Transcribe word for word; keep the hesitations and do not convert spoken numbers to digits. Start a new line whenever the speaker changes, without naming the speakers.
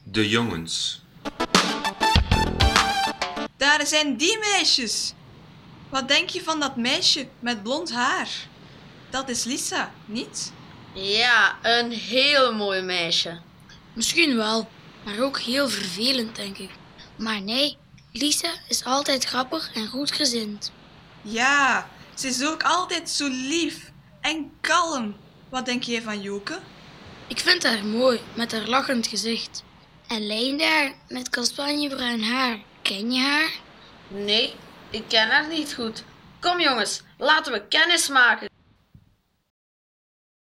De jongens.
Daar zijn die meisjes. Wat denk je van dat meisje met blond haar? Dat is Lisa, niet?
Ja, een heel mooi meisje.
Misschien wel, maar ook heel vervelend, denk ik. Maar nee, Lisa is altijd grappig en goedgezind.
Ja, ze is ook altijd zo lief en kalm. Wat denk jij van Joke?
Ik vind haar mooi, met haar lachend gezicht. En Lijn daar, met kastanjebruin haar. Ken je haar?
Nee, ik ken haar niet goed. Kom jongens, laten we kennis maken.